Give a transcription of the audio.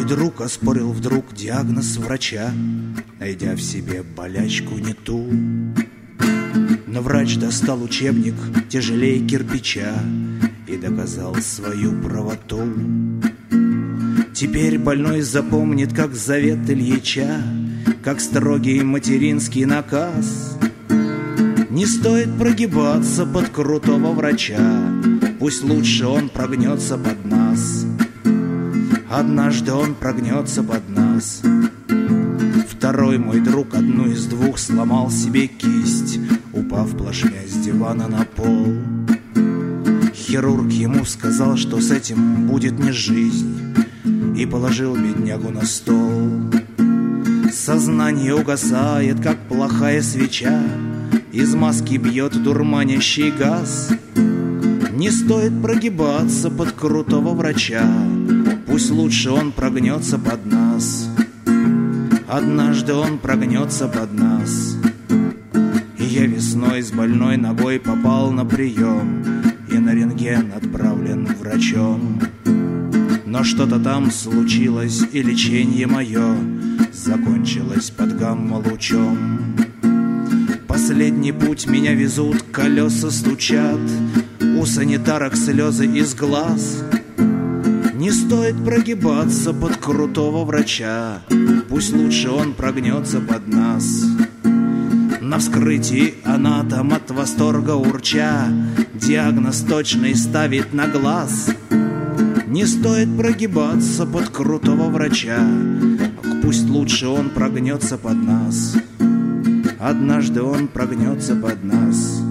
друг оспорил вдруг диагноз врача, найдя в себе болячку не ту. Но врач достал учебник тяжелее кирпича и доказал свою правоту. Теперь больной запомнит, как завет Ильича, как строгий материнский наказ. Не стоит прогибаться под крутого врача, пусть лучше он прогнется под нас. Однажды он прогнется под нас. Второй мой друг одну из двух сломал себе кисть, упав плашмя с дивана на пол. Хирург ему сказал, что с этим будет не жизнь, и положил беднягу на стол. Сознание угасает, как плохая свеча, из маски бьет дурманящий газ. Не стоит прогибаться под крутого врача, пусть лучше он прогнется под нас. Однажды он прогнется под нас. И я весной с больной ногой попал на прием и на рентген отправлен врачом. Но что-то там случилось, и лечение мое закончилось под гамма-лучом. Последний путь меня везут, колеса стучат, у санитарок слезы из глаз. Не стоит прогибаться под крутого врача, пусть лучше он прогнется под нас. На вскрытии анатом от восторга урча диагноз точный ставит на глаз. Не стоит прогибаться под крутого врача, пусть лучше он прогнется под нас. Однажды он прогнется под нас.